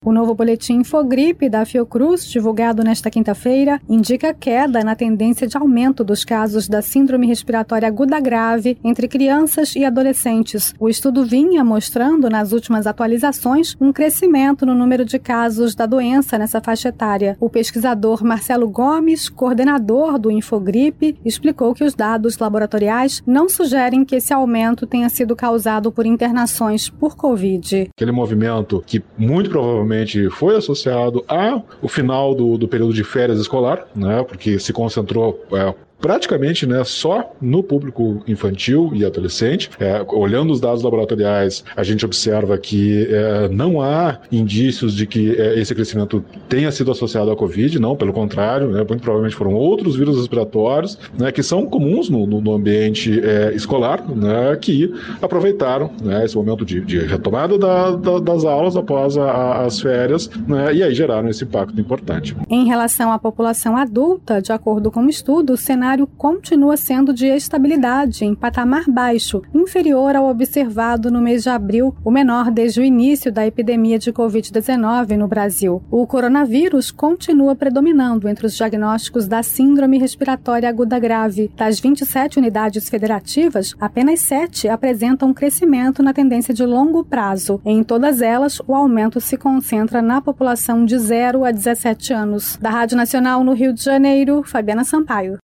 O novo boletim Infogripe da Fiocruz, divulgado nesta quinta-feira, indica queda na tendência de aumento dos casos da síndrome respiratória aguda grave entre crianças e adolescentes. O estudo vinha mostrando, nas últimas atualizações, um crescimento no número de casos da doença nessa faixa etária. O pesquisador Marcelo Gomes, coordenador do Infogripe, explicou que os dados laboratoriais não sugerem que esse aumento tenha sido causado por internações por Covid. Aquele movimento que muito provavelmente foi associado ao final do período de férias escolar, né, porque se concentrou praticamente, só no público infantil e adolescente. Olhando os dados laboratoriais, a gente observa que não há indícios de que esse crescimento tenha sido associado à Covid, não, pelo contrário, muito provavelmente foram outros vírus respiratórios, que são comuns no ambiente escolar, que aproveitaram esse momento de retomada das aulas após as férias, e aí geraram esse impacto importante. Em relação à população adulta, de acordo com o estudo, o cenário continua sendo de estabilidade em patamar baixo, inferior ao observado no mês de abril, o menor desde o início da epidemia de Covid-19 no Brasil. O coronavírus continua predominando entre os diagnósticos da síndrome respiratória aguda grave. Das 27 unidades federativas, apenas 7 apresentam crescimento na tendência de longo prazo. Em todas elas, o aumento se concentra na população de 0 a 17 anos. Da Rádio Nacional no Rio de Janeiro, Fabiana Sampaio.